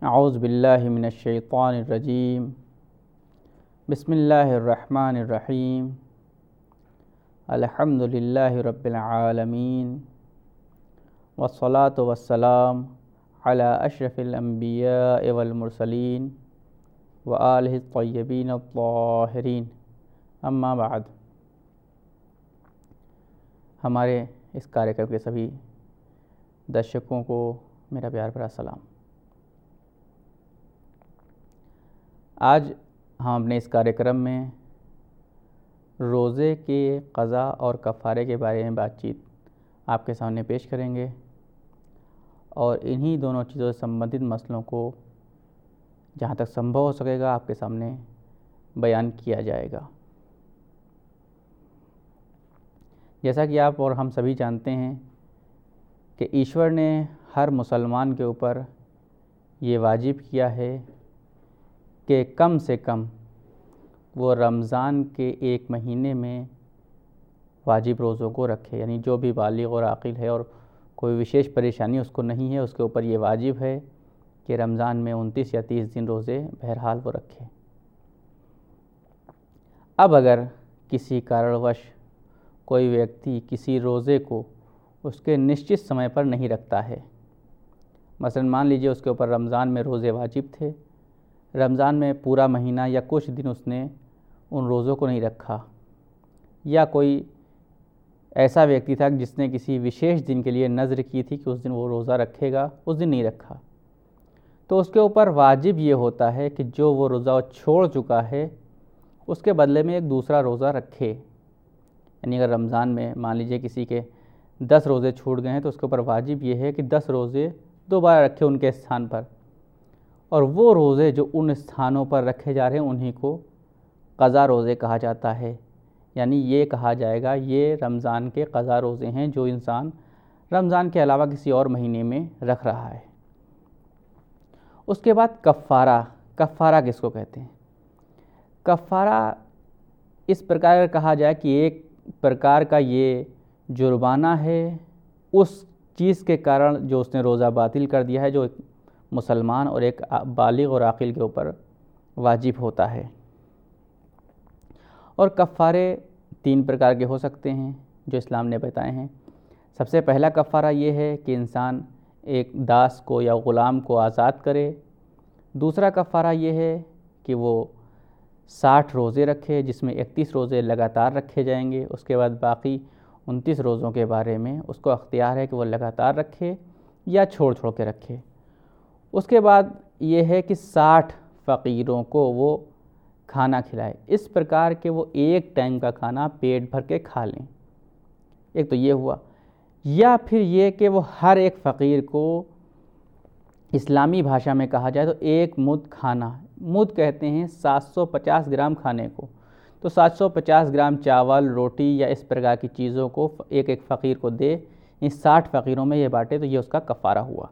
औज़ु बिल्लाहि मिनश्शैतानिर्रजीम बिस्मिल्लाहिर्रहमानिर्रहीम अल्हम्दुलिल्लाहि रब्बिल आलमीन वस्सलातु वस्सलाम अला अशरफिल अंबिया वल मुरसलीन व आलिहि तय्यबीन अत्ताहिरीन अम्मा बाद। हमारे इस कार्यक्रम के सभी दर्शकों को मेरा प्यार भरा सलाम। आज हम अपने इस कार्यक्रम में रोज़े के क़ज़ा और कफ़ारे के बारे में बातचीत आपके सामने पेश करेंगे और इन्हीं दोनों चीज़ों से संबंधित मसलों को जहाँ तक संभव हो सकेगा आपके सामने बयान किया जाएगा। जैसा कि आप और हम सभी जानते हैं कि ईश्वर ने हर मुसलमान के ऊपर ये वाजिब किया है कि कम से कम वो रमज़ान के एक महीने में वाजिब रोज़ों को रखे, यानी जो भी बालिग और आक़िल है और कोई विशेष परेशानी उसको नहीं है, उसके ऊपर ये वाजिब है कि रमज़ान में 29 या 30 दिन रोज़े बहरहाल वो रखे। अब अगर किसी कारणवश कोई व्यक्ति किसी रोज़े को उसके निश्चित समय पर नहीं रखता है, मसलन मान लीजिए उसके ऊपर रमज़ान में रोज़े वाजिब थे, रमज़ान में पूरा महीना या कुछ दिन उसने उन रोज़ों को नहीं रखा, या कोई ऐसा व्यक्ति था जिसने किसी विशेष दिन के लिए नज़र की थी कि उस दिन वो रोज़ा रखेगा, उस दिन नहीं रखा, तो उसके ऊपर वाजिब ये होता है कि जो वो रोज़ा छोड़ चुका है उसके बदले में एक दूसरा रोज़ा रखे। यानी अगर रमज़ान में मान लीजिए किसी के 10 रोज़े छूट गए हैं तो उसके ऊपर वाजिब ये है कि 10 रोज़े दोबारा रखे उनके स्थान पर, और वो रोज़े जो उन स्थानों पर रखे जा रहे हैं उन्हीं को क़ज़ा रोज़े कहा जाता है। यानी ये कहा जाएगा ये रमज़ान के क़ज़ा रोज़े हैं जो इंसान रमज़ान के अलावा किसी और महीने में रख रहा है। उसके बाद कफ़ारा किसको कहते हैं? कफ़ारा इस प्रकार कहा जाए कि एक प्रकार का ये जुर्माना है उस चीज़ के कारण जो उसने रोज़ा बातिल कर दिया है, जो एक मुसलमान और एक बालिग और आक़िल के ऊपर वाजिब होता है। और कफ़ारे 3 प्रकार के हो सकते हैं जो इस्लाम ने बताए हैं। सबसे पहला कफ़ारा ये है कि इंसान एक दास को या ग़ुलाम को आज़ाद करे। दूसरा कफ़ारा ये है कि वो 60 रोज़े रखे, जिसमें 31 रोज़े लगातार रखे जाएंगे। उसके बाद बाकी 29 रोज़ों के बारे में उसको अख्तियार है कि वो लगातार रखे या छोड़ के रखे। उसके बाद ये है कि 60 फ़कीरों को वो खाना खिलाए, इस प्रकार के वो एक टाइम का खाना पेट भर के खा लें। एक तो ये हुआ, या फिर ये कि वो हर एक फ़कीर को इस्लामी भाषा में कहा जाए तो एक मुद खाना, मुद कहते हैं 750 ग्राम खाने को, तो 750 ग्राम चावल रोटी या इस प्रकार की चीज़ों को एक एक फ़कीर को दे, इन 60 फ़कीरों में ये बांटे, तो ये उसका कफ़ारा हुआ।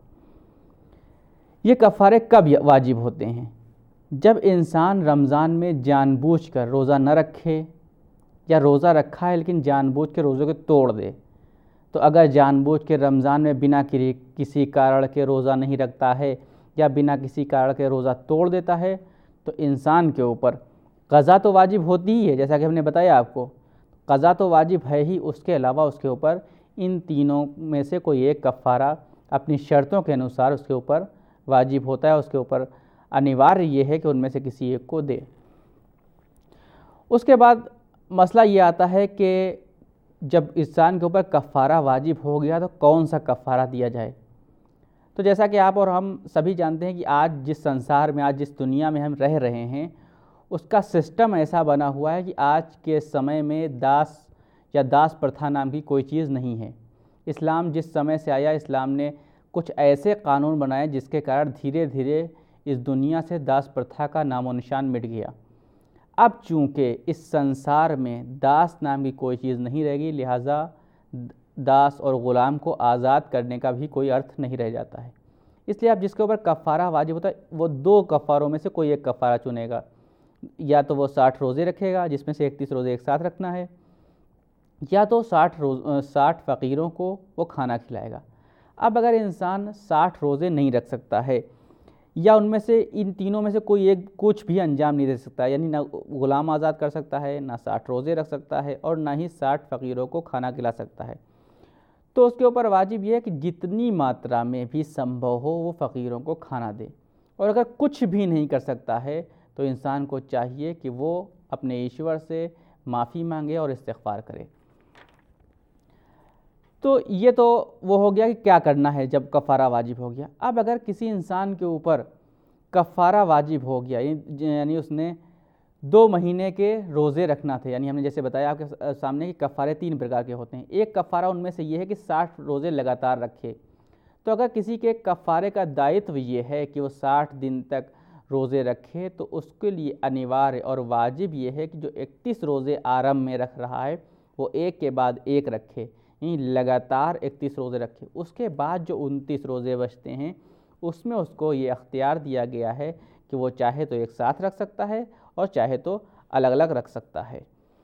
ये कफ़ारे कब वाजिब होते हैं? जब इंसान रमज़ान में जानबूझकर रोज़ा न रखे, या रोज़ा रखा है लेकिन जानबूझ के रोज़े को तोड़ दे। तो अगर जानबूझ के रमज़ान में बिना किसी कारण के रोज़ा नहीं रखता है या बिना किसी कारण के रोज़ा तोड़ देता है तो इंसान के ऊपर क़ज़ा तो वाजिब होती ही है, जैसा कि हमने बताया आपको, क़ज़ा तो वाजिब है ही, उसके अलावा उसके ऊपर इन तीनों में से कोई एक कफ़ारा अपनी शर्तों के अनुसार उसके ऊपर वाजिब होता है। उसके ऊपर अनिवार्य ये है कि उनमें से किसी एक को दे। उसके बाद मसला ये आता है कि जब इंसान के ऊपर कफ़ारा वाजिब हो गया तो कौन सा कफ़ारा दिया जाए। तो जैसा कि आप और हम सभी जानते हैं कि आज जिस संसार में, आज जिस दुनिया में हम रह रहे हैं, उसका सिस्टम ऐसा बना हुआ है कि आज के समय में दास या दास प्रथा नाम की कोई चीज़ नहीं है। इस्लाम जिस समय से आया, इस्लाम ने कुछ ऐसे कानून बनाए जिसके कारण धीरे धीरे इस दुनिया से दास प्रथा का नामो निशान मिट गया। अब चूँकि इस संसार में दास नाम की कोई चीज़ नहीं रहेगी, लिहाजा दास और ग़ुलाम को आज़ाद करने का भी कोई अर्थ नहीं रह जाता है। इसलिए अब जिसके ऊपर कफ़ारा वाजिब होता है वो 2 कफ़ारों में से कोई एक कफ़ारा चुनेगा। या तो वो 60 रोज़े रखेगा जिसमें से 31 रोज़े एक साथ रखना है, या तो 60 फ़कीरों को वो खाना खिलाएगा। अब अगर इंसान 60 रोज़े नहीं रख सकता है या उनमें से इन तीनों में से कोई एक कुछ भी अंजाम नहीं दे सकता, यानी ना ग़ुलाम आज़ाद कर सकता है, ना 60 रोज़े रख सकता है और ना ही 60 फ़कीरों को खाना खिला सकता है। तो उसके ऊपर वाजिब यह है कि जितनी मात्रा में भी संभव हो वो फ़कीरों को खाना दे। और अगर कुछ भी नहीं कर सकता है तो इंसान को चाहिए कि वो अपने ईश्वर से माफ़ी मांगे और इस्तिग़फ़ार करे। तो ये तो वो हो गया कि क्या करना है जब कफ़ारा वाजिब हो गया। अब अगर किसी इंसान के ऊपर कफ़ारा वाजिब हो गया, यानी उसने 2 महीने के रोज़े रखना थे, यानी हमने जैसे बताया आपके सामने कि कफ़ारे 3 प्रकार के होते हैं। एक कफ़ारा उनमें से ये है कि 60 रोज़े लगातार रखे। तो अगर किसी के कफ़ारे का दायित्व ये है कि वो 60 दिन तक रोज़े रखे, तो उसके लिए अनिवार्य और वाजिब ये है कि जो 31 रोज़े आरंभ में रख रहा है वो एक के बाद एक रखे, यानी लगातार 31 रोज़े रखे। उसके बाद जो 29 रोज़े बचते हैं उसमें उसको ये अख्तियार दिया गया है कि वो चाहे तो एक साथ रख सकता है और चाहे तो अलग अलग रख सकता है।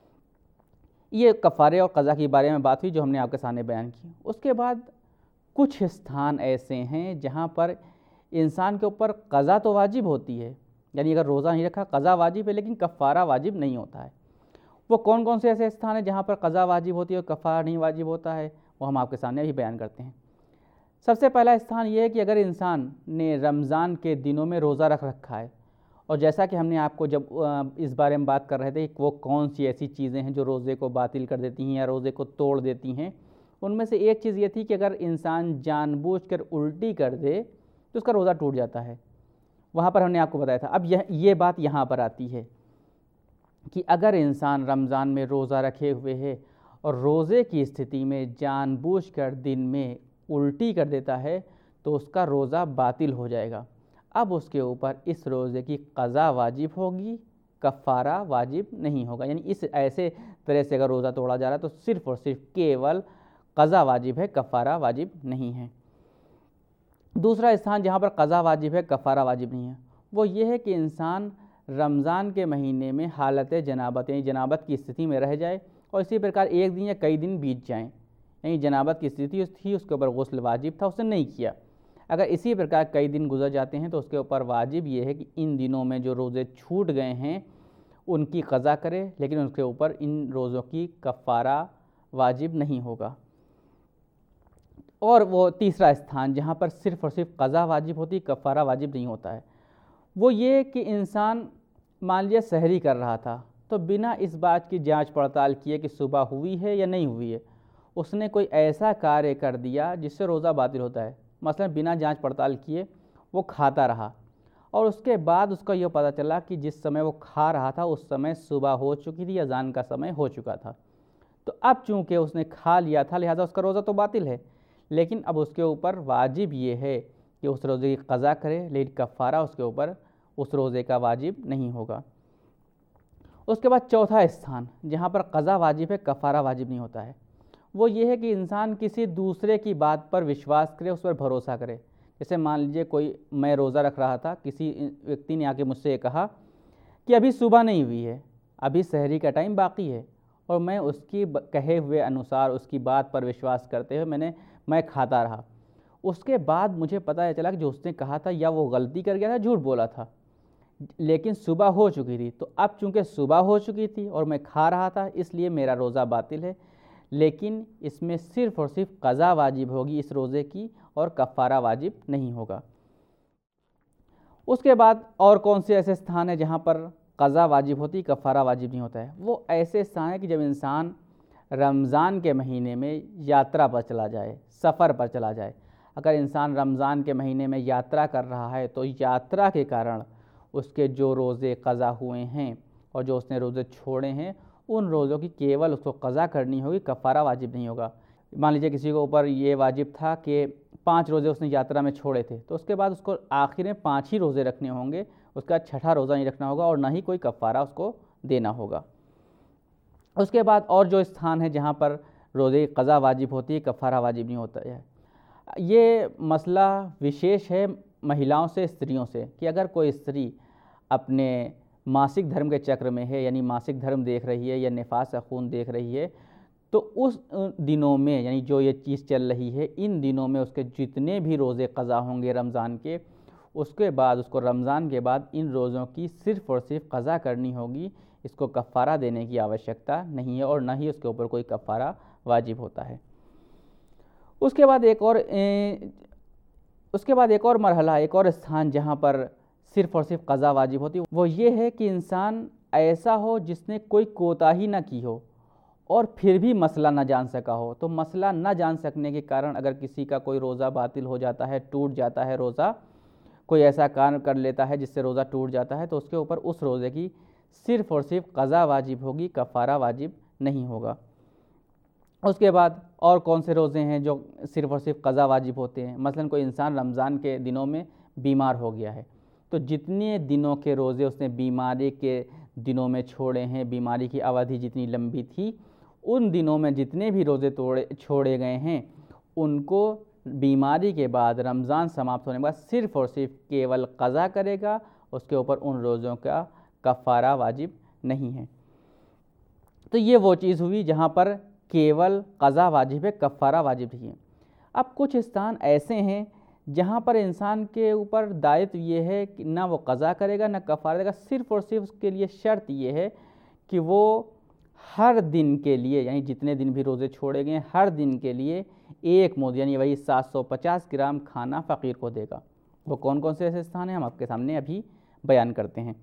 ये कफ़ारे और क़ज़ा के बारे में बात हुई जो हमने आपके सामने बयान की। उसके बाद कुछ स्थान ऐसे हैं जहाँ पर इंसान के ऊपर क़ज़ा तो वाजिब होती है, यानी अगर रोज़ा नहीं रखा क़ज़ा वाजिब है लेकिन कफ़ारा वाजिब नहीं होता है। वो कौन कौन से ऐसे स्थान हैं जहाँ पर क़ज़ा वाजिब होती है और कफ़ारा नहीं वाजिब होता है, वो हम आपके सामने भी बयान करते हैं। सबसे पहला स्थान ये है कि अगर इंसान ने रमज़ान के दिनों में रोज़ा रख रखा है, और जैसा कि हमने आपको जब इस बारे में बात कर रहे थे कि वो कौन सी ऐसी चीज़ें हैं जो रोज़े को बातिल कर देती हैं या रोज़े को तोड़ देती हैं, उनमें से एक चीज़ ये थी कि अगर इंसान जानबूझकर उल्टी कर दे तो उसका रोज़ा टूट जाता है। वहाँ पर हमने आपको बताया था। अब ये बात यहाँ पर आती है कि अगर इंसान रमज़ान में रोज़ा रखे हुए है और रोज़े की स्थिति में जानबूझकर दिन में उल्टी कर देता है तो उसका रोज़ा बातिल हो जाएगा। अब उसके ऊपर इस रोज़े की क़ज़ा वाजिब होगी, कफ़ारा वाजिब नहीं होगा। यानी इस ऐसे तरह से अगर रोज़ा तोड़ा जा रहा है तो सिर्फ़ और सिर्फ केवल क़ज़ा वाजिब है, कफ़ारा वाजिब नहीं है। दूसरा स्थान जहाँ पर क़ज़ा वाजिब है, कफ़ारा वाजिब नहीं है, वो ये है कि इंसान रमज़ान के महीने में हालत जनाबत यानी जनाबत की स्थिति में रह जाए और इसी प्रकार एक दिन या कई दिन बीत जाएँ, यानी जनाबत की स्थिति थी उसके ऊपर गुस्ल वाजिब था, उसने नहीं किया। अगर इसी प्रकार कई दिन गुजर जाते हैं तो उसके ऊपर वाजिब ये है कि इन दिनों में जो रोज़े छूट गए हैं उनकी क़ज़ा करे, लेकिन उसके ऊपर इन रोज़ों की कफ़ारा वाजिब नहीं होगा। और वो तीसरा स्थान जहाँ पर सिर्फ़ और सिर्फ क़ज़ा वाजिब होती, कफ़ारा वाजिब नहीं होता है, वो ये कि इंसान मान लीजिए सहरी कर रहा था तो बिना इस बात की जांच पड़ताल किए कि सुबह हुई है या नहीं हुई है, उसने कोई ऐसा कार्य कर दिया जिससे रोज़ा बातिल होता है। मसलन बिना जांच पड़ताल किए वो खाता रहा और उसके बाद उसका यह पता चला कि जिस समय वो खा रहा था उस समय सुबह हो चुकी थी, अज़ान का समय हो चुका था। तो अब चूँकि उसने खा लिया था लिहाजा उसका रोज़ा तो बातिल है, लेकिन अब उसके ऊपर वाजिब ये है कि उस रोज़े की क़ज़ा करे, लेकिन कफ़ारा उसके ऊपर उस रोज़े का वाजिब नहीं होगा। उसके बाद चौथा स्थान जहाँ पर क़ज़ा वाजिब है, कफ़ारा वाजिब नहीं होता है, वो ये है कि इंसान किसी दूसरे की बात पर विश्वास करे, उस पर भरोसा करे। जैसे मान लीजिए मैं रोज़ा रख रहा था, किसी व्यक्ति ने आके मुझसे ये कहा कि अभी सुबह नहीं हुई है, अभी सहरी का टाइम बाकी है, और मैं उसकी कहे हुए अनुसार उसकी बात पर विश्वास करते हुए मैं खाता रहा। उसके बाद मुझे पता चला कि जो उसने कहा था या वो गलती कर गया था, झूठ बोला था, लेकिन सुबह हो चुकी थी। तो अब चूँकि सुबह हो चुकी थी और मैं खा रहा था इसलिए मेरा रोज़ा बातिल है, लेकिन इसमें सिर्फ़ और सिर्फ क़ज़ा वाजिब होगी इस रोज़े की और कफ़ारा वाजिब नहीं होगा। उसके बाद और कौन से ऐसे स्थान हैं जहाँ पर क़ज़ा वाजिब होती, कफ़ारा वाजिब नहीं होता है? वो ऐसे स्थान हैं कि जब इंसान रमज़ान के महीने में यात्रा पर चला जाए, सफ़र पर चला जाए। अगर इंसान रमज़ान के महीने में यात्रा कर रहा है तो यात्रा के कारण उसके जो रोज़े क़ज़ा हुए हैं और जो उसने रोज़े छोड़े हैं उन रोज़ों की केवल उसको क़ज़ा करनी होगी, कफ़ारा वाजिब नहीं होगा। मान लीजिए किसी के ऊपर ये वाजिब था कि 5 रोज़े उसने यात्रा में छोड़े थे, तो उसके बाद उसको आखिर में 5 ही रोज़े रखने होंगे, उसका छठा रोज़ा नहीं रखना होगा और ना ही कोई कफ़ारा उसको देना होगा। उसके बाद और जो स्थान है जहाँ पर रोज़े क़ज़ा वाजिब होती है, कफ़ारा वाजिब नहीं होता है, ये मसला विशेष है महिलाओं से, स्त्रियों से, कि अगर कोई स्त्री अपने मासिक धर्म के चक्र में है, यानी मासिक धर्म देख रही है या निफास का खून देख रही है, तो उस दिनों में, यानी जो ये चीज़ चल रही है, इन दिनों में उसके जितने भी रोज़े क़ज़ा होंगे रमज़ान के, उसके बाद उसको रमज़ान के बाद इन रोज़ों की सिर्फ़ और सिर्फ क़ज़ा करनी होगी। इसको कफ़ारा देने की आवश्यकता नहीं है और न ही उसके ऊपर कोई कफ़ारा वाजिब होता है। उसके बाद एक और मरहला, एक और स्थान जहाँ पर सिर्फ़ और सिर्फ क़ज़ा वाजिब होती है, वो ये है कि इंसान ऐसा हो जिसने कोई कोताही ना की हो और फिर भी मसला ना जान सका हो। तो मसला ना जान सकने के कारण अगर किसी का कोई रोज़ा बातिल हो जाता है, टूट जाता है रोज़ा, कोई ऐसा काम कर लेता है जिससे रोज़ा टूट जाता है, तो उसके ऊपर उस रोज़े की सिर्फ़ और सिर्फ क़ज़ा वाजिब होगी, कफ़ारा वाजिब नहीं होगा। उसके बाद और कौन से रोज़े हैं जो सिर्फ़ और सिर्फ क़ज़ा वाजिब होते हैं? मसलन कोई इंसान रमज़ान के दिनों में बीमार हो गया है, तो जितने दिनों के रोज़े उसने बीमारी के दिनों में छोड़े हैं, बीमारी की अवधि जितनी लंबी थी, उन दिनों में जितने भी रोज़े छोड़े गए हैं, उनको बीमारी के बाद रमज़ान समाप्त होने के बाद सिर्फ़ और सिर्फ केवल क़ज़ा करेगा, उसके ऊपर उन रोज़ों का कफ़ारा वाजिब नहीं है। तो ये वो चीज़ हुई जहाँ पर केवल क़ज़ा वाजिब है, कफ़ारा वाजिब नहीं है। अब कुछ स्थान ऐसे हैं जहाँ पर इंसान के ऊपर दायित्व ये है कि ना वो क़ज़ा करेगा ना कफ़ारा देगा, सिर्फ़ और सिर्फ उसके लिए शर्त ये है कि वो हर दिन के लिए, यानी जितने दिन भी रोज़े छोड़े गए हर दिन के लिए एक मुद यानी वही 750 ग्राम खाना फ़कीर को देगा। वो कौन कौन से ऐसे स्थान हैं हम आपके सामने अभी बयान करते हैं।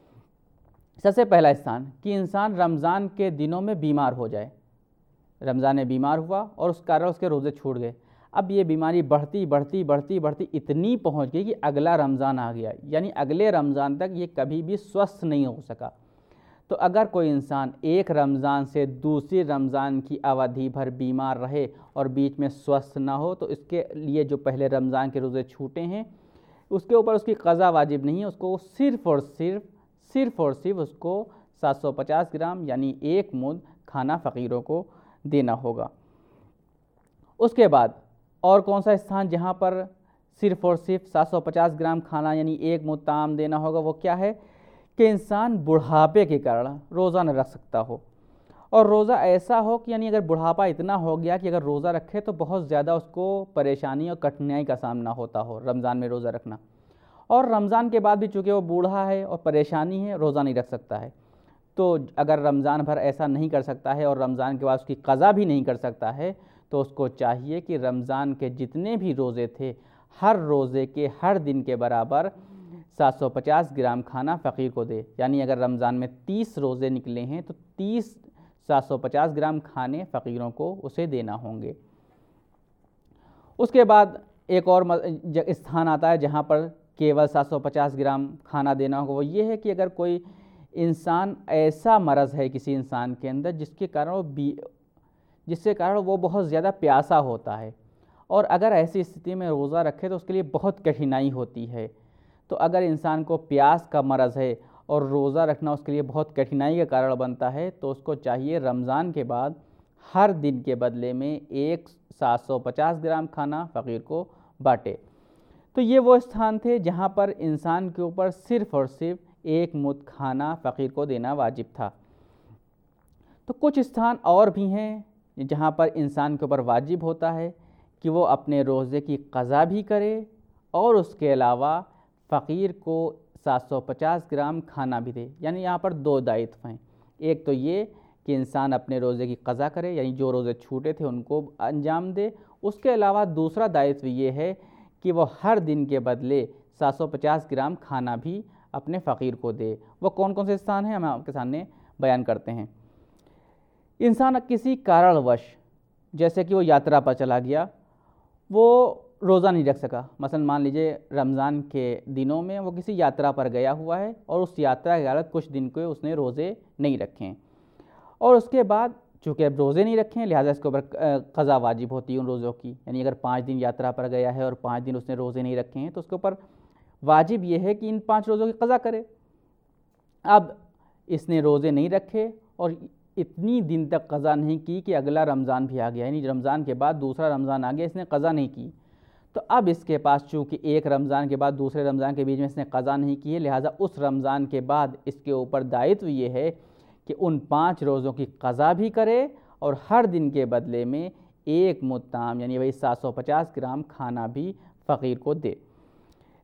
सबसे पहला स्थान कि इंसान रमज़ान के दिनों में बीमार हो जाए, रमज़ान में बीमार हुआ और उस कारण उसके रोज़े छूट गए। अब ये बीमारी बढ़ती बढ़ती बढ़ती बढ़ती इतनी पहुंच गई कि अगला रमज़ान आ गया, यानी अगले रमज़ान तक ये कभी भी स्वस्थ नहीं हो सका। तो अगर कोई इंसान एक रमज़ान से दूसरी रमज़ान की अवधि भर बीमार रहे और बीच में स्वस्थ ना हो, तो इसके लिए जो पहले रमज़ान के रोज़े छूटे हैं उसके ऊपर उसकी क़ज़ा वाजिब नहीं है, उसको सिर्फ़ और सिर्फ उसको 750 ग्राम यानी एक मुद खाना फ़कीरों को देना होगा। उसके बाद और कौन सा स्थान जहाँ पर सिर्फ़ और सिर्फ 750 ग्राम खाना यानी एक मुद ताम देना होगा, वो क्या है कि इंसान बुढ़ापे के कारण रोज़ा न रख सकता हो, और रोज़ा ऐसा हो कि यानी अगर बुढ़ापा इतना हो गया कि अगर रोज़ा रखे तो बहुत ज़्यादा उसको परेशानी और कठिनाई का सामना होता हो रमज़ान में रोज़ा रखना, और रमज़ान के बाद भी चूँकि वो बूढ़ा है और परेशानी है, रोज़ा नहीं रख सकता है। तो अगर रमज़ान भर ऐसा नहीं कर सकता है और रमज़ान के बाद उसकी क़ज़ा भी नहीं कर सकता है, तो उसको चाहिए कि रमज़ान के जितने भी रोज़े थे हर रोज़े के हर दिन के बराबर 750 ग्राम खाना फ़कीर को दे। यानी अगर रमज़ान में 30 रोज़े निकले हैं तो 750 ग्राम खाने फ़कीरों को उसे देना होंगे। उसके बाद एक और स्थान आता है जहाँ पर केवल 750 ग्राम खाना देना होगा। वो ये है कि अगर कोई इंसान ऐसा मरज़ है किसी इंसान के अंदर जिसके कारण वो बहुत ज़्यादा प्यासा होता है, और अगर ऐसी स्थिति में रोज़ा रखे तो उसके लिए बहुत कठिनाई होती है। तो अगर इंसान को प्यास का मरज़ है और रोज़ा रखना उसके लिए बहुत कठिनाई का कारण बनता है, तो उसको चाहिए रमज़ान के बाद हर दिन के बदले में एक 750 ग्राम खाना फ़कीर को बाँटे। तो ये वो स्थान थे जहाँ पर इंसान के ऊपर सिर्फ़ और सिर्फ एक मुद खाना फ़कीर को देना वाजिब था। तो कुछ स्थान और भी हैं जहाँ पर इंसान के ऊपर वाजिब होता है कि वो अपने रोज़े की क़ज़ा भी करे और उसके अलावा फ़कीर को 750 ग्राम खाना भी दे। यानी यहाँ पर दो दायित्व हैं, एक तो ये कि इंसान अपने रोज़े की क़ज़ा करे, यानी जो रोज़े छूटे थे उनको अंजाम दे। उसके अलावा दूसरा दायित्व ये है कि वो हर दिन के बदले 750 ग्राम खाना भी अपने फ़कीर को दे। वो कौन कौन से स्थान हैं हम आपके सामने बयान करते हैं। इंसान किसी कारणवश, जैसे कि वो यात्रा पर चला गया, वो रोज़ा नहीं रख सका, मसलन मान लीजिए रमज़ान के दिनों में वो किसी यात्रा पर गया हुआ है और उस यात्रा के कारण कुछ दिन को उसने रोज़े नहीं रखे हैं, और उसके बाद चूँकि अब रोज़े नहीं रखे हैं लिहाजा इसके ऊपर क़ज़ा वाजिब होती है उन रोज़ों की। यानी अगर 5 दिन यात्रा पर गया है और 5 दिन उसने रोज़े नहीं रखे हैं तो उसके ऊपर वाजिब ये है कि इन 5 रोज़ों की क़ज़ा करे। अब इसने रोज़े नहीं रखे और इतनी दिन तक क़ज़ा नहीं की कि अगला रमज़ान भी आ गया, यानी रमज़ान के बाद दूसरा रमज़ान आ गया, इसने क़ज़ा नहीं की। तो अब इसके पास चूँकि एक रमज़ान के बाद दूसरे रमज़ान के बीच में इसने क़ज़ा नहीं की है, लिहाजा उस रमज़ान के बाद इसके ऊपर दायित्व ये है कि उन 5 रोज़ों की क़ज़ा भी करे और हर दिन के बदले में एक मुद ताम यानी वही 750 ग्राम खाना भी फ़कीर को दे।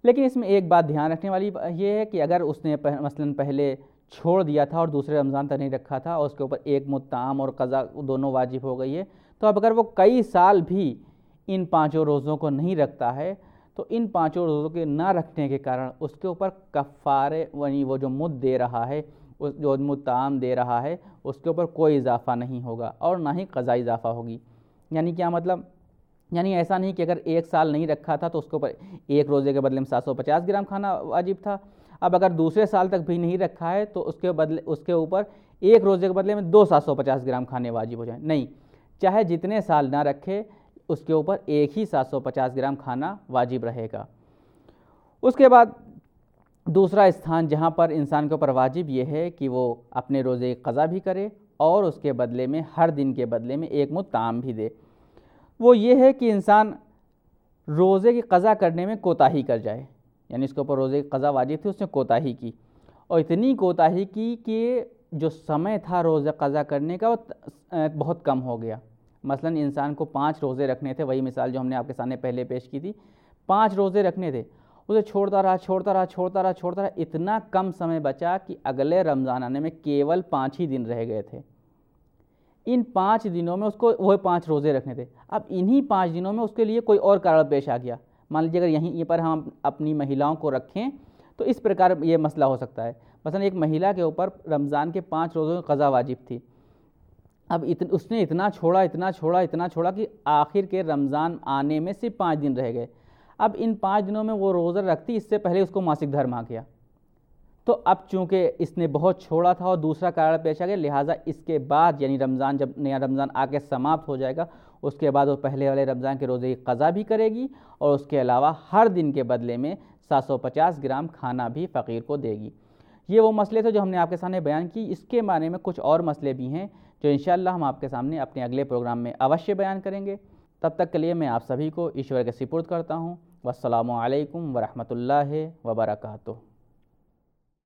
लेकिन इसमें एक बात ध्यान रखने वाली ये है कि अगर उसने मसलन पहले छोड़ दिया था और दूसरे रमज़ान तक नहीं रखा था और उसके ऊपर एक मुत्ताम और क़ज़ा दोनों वाजिब हो गई है, तो अब अगर वो कई साल भी इन 5 रोज़ों को नहीं रखता है तो इन 5 रोज़ों के ना रखने के कारण उसके ऊपर कफ़ारे यानी वो जो मुद्द दे रहा है, उस जो मुत्ताम दे रहा है, उसके ऊपर कोई इजाफ़ा नहीं होगा और ना ही क़ज़ा इजाफ़ा होगी। यानी क्या मतलब, यानी ऐसा नहीं कि अगर 1 साल नहीं रखा था तो उसके ऊपर एक रोज़े के बदले में 750 ग्राम खाना वाजिब था, अब अगर दूसरे साल तक भी नहीं रखा है तो उसके ऊपर एक रोज़े के बदले में 2 750 ग्राम खाने वाजिब हो जाए। नहीं, चाहे जितने साल ना रखे उसके ऊपर एक ही 750 ग्राम खाना वाजिब रहेगा। उसके बाद दूसरा स्थान जहाँ पर इंसान के ऊपर वाजिब ये है कि वो अपने रोज़े की क़ज़ा भी करे और उसके बदले में हर दिन के बदले में एक मुत्ताम भी दे। वो ये है कि इंसान रोज़े की क़ज़ा करने में कोताही कर जाए, यानी इसके ऊपर रोज़े की क़ज़ा वाजिब थी, उसने कोताही की और इतनी कोताही की कि जो समय था रोज़े क़ज़ा करने का वो बहुत कम हो गया। मसलन इंसान को 5 रोज़े रखने थे, वही मिसाल जो हमने आपके सामने पहले पेश की थी, 5 रोज़े रखने थे, उसे छोड़ता रहा, इतना कम समय बचा कि अगले रमज़ान आने में केवल 5 ही दिन रह गए थे। इन 5 दिनों में उसको वही 5 रोज़े रखने थे। अब इन्हीं 5 दिनों में उसके लिए कोई और कारण पेश आ गया। मान लीजिए अगर यहीं पर हम अपनी महिलाओं को रखें तो इस प्रकार ये मसला हो सकता है। मसलन एक महिला के ऊपर रमज़ान के 5 रोज़ों की क़ज़ा वाजिब थी। अब उसने इतना छोड़ा कि आखिर के रमज़ान आने में सिर्फ 5 दिन रह गए। अब इन 5 दिनों में वो रोज़ा रखती, इससे पहले उसको मासिक धर्म आ गया। तो अब चूँकि इसने बहुत छोड़ा था और दूसरा कारण पेश आ गया, लिहाजा इसके बाद यानी रमज़ान जब नया रमज़ान आके समाप्त हो जाएगा उसके बाद वो पहले वाले रमज़ान के रोज़े की क़ज़ा भी करेगी और उसके अलावा हर दिन के बदले में 750 ग्राम खाना भी फ़कीर को देगी। ये वो मसले थे जो हमने आपके सामने बयान की। इसके बारे में कुछ और मसले भी हैं जो इंशाअल्लाह हम आपके सामने अपने अगले प्रोग्राम में अवश्य बयान करेंगे। तब तक के लिए मैं आप सभी को ईश्वर के सुपुर्द करता हूँ। वस्सलामु अलैकुम वरहमतुल्लाहि वबरकातुहू।